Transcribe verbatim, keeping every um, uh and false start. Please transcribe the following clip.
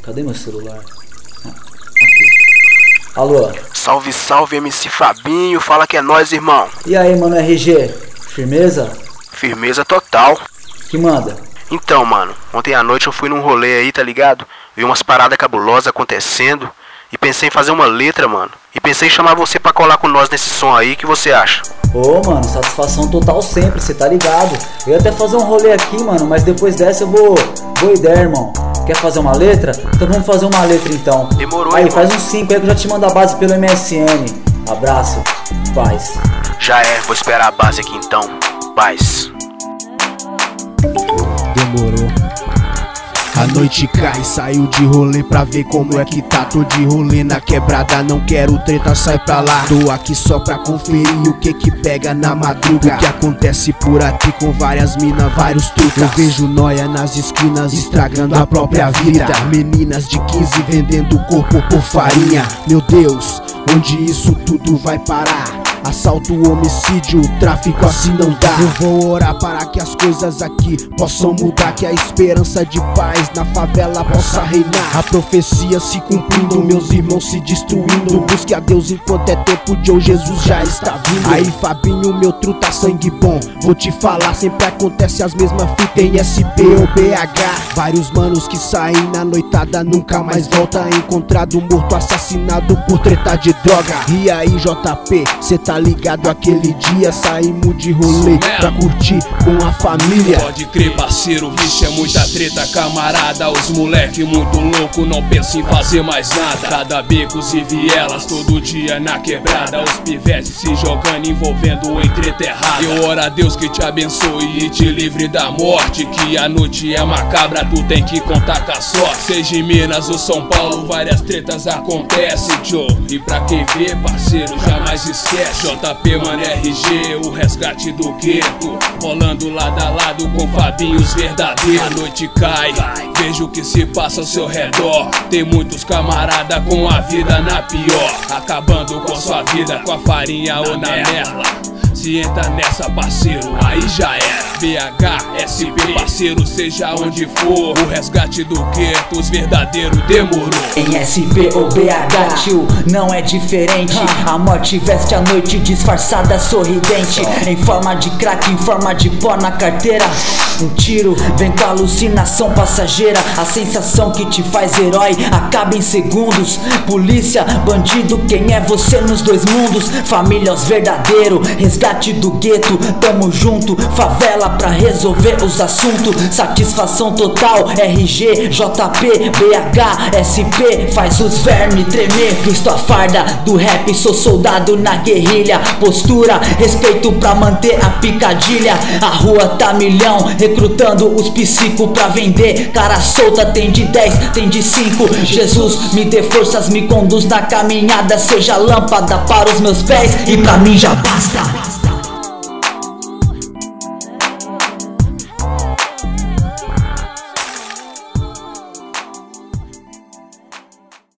Cadê meu celular? Ah, aqui. Alô? Salve, salve, M C Fabinho. Fala que é nóis, irmão. E aí, mano, R G? Firmeza? Firmeza total. Que manda? Então, mano, ontem à noite eu fui num rolê aí, tá ligado? Vi umas paradas cabulosas acontecendo e pensei em fazer uma letra, mano. E pensei em chamar você pra colar com nós nesse som aí, o que você acha? Ô, mano, satisfação total sempre, cê tá ligado? Eu ia até fazer um rolê aqui, mano, mas depois dessa eu vou... Boa ideia, irmão. Quer fazer uma letra? Então vamos fazer uma letra então. Demorou, aí, irmão. faz uns cinco aí que eu já te mando a base pelo M S N. Abraço, paz. Já é, vou esperar a base aqui então. Paz. Demorou. A noite cai, saiu de rolê pra ver como é que tá. Tô de rolê na quebrada, não quero treta, sai pra lá. Tô aqui só pra conferir o que que pega na madruga. O que acontece por aqui com várias minas, vários truques. Eu vejo nóia nas esquinas estragando a própria vida. Meninas de quinze vendendo corpo por farinha. Meu Deus, onde isso tudo vai parar? Assalto, homicídio, tráfico assim não dá. Eu vou orar para que as coisas aqui possam mudar, que a esperança de paz na favela possa reinar. A profecia se cumprindo, meus irmãos se destruindo. Busque a Deus enquanto é tempo de hoje, Jesus já está vindo. Aí Fabinho, meu truta, sangue bom, vou te falar, sempre acontece as mesmas fitas em S P ou B H. Vários manos que saem na noitada nunca mais volta. Encontrado morto, assassinado por treta de droga. E aí J P, cê tá ligado, aquele dia saímos de rolê pra curtir com a família. Pode crer, parceiro, vixe, é muita treta, camarada. Os moleque muito louco, não pensa em fazer mais nada. Cada becos e vielas, todo dia na quebrada. Os pivetes se jogando, envolvendo em treta errada. Eu oro a Deus que te abençoe e te livre da morte, que a noite é macabra, tu tem que contar com a sorte. Seja em Minas ou São Paulo, várias tretas acontecem, Joe. E pra quem vê, parceiro, jamais esquece. J P, mano, R G, o resgate do gueto, rolando lado a lado com Fabinhos verdadeiros. A noite cai, vejo o que se passa ao seu redor. Tem muitos camarada com a vida na pior, acabando com sua vida com a farinha ou na merda. Se entra nessa, parceiro, aí já era. B H, S P, parceiro, seja onde for, o resgate do gueto, os verdadeiros demorou. Em S P ou B H, tio, não é diferente. A morte veste a noite disfarçada, sorridente, em forma de crack, em forma de pó na carteira. Um tiro vem com alucinação passageira. A sensação que te faz herói acaba em segundos. Polícia, bandido, quem é você nos dois mundos? Família, os verdadeiros, resgate do gueto, tamo junto. Favela pra resolver os assuntos. Satisfação total, R G, J P, B H, S P, faz os vermes tremer. Visto a farda do rap, sou soldado na guerrilha. Postura, respeito pra manter a picadilha. A rua tá milhão, recrutando os psico pra vender. Cara solta, tem de dez, tem de cinco. Jesus, me dê forças, me conduz na caminhada. Seja lâmpada para os meus pés e pra mim já basta.